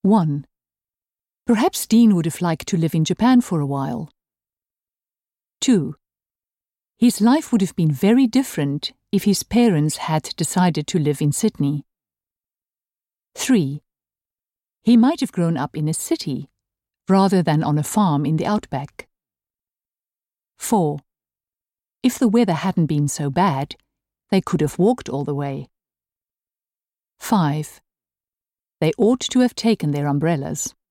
1. Perhaps Dean would have liked to live in Japan for a while. 2. His life would have been very different if his parents had decided to live in Sydney. 3. He might have grown up in a city rather than on a farm in the outback. 4. If the weather hadn't been so bad, they could have walked all the way. 5. They ought to have taken their umbrellas.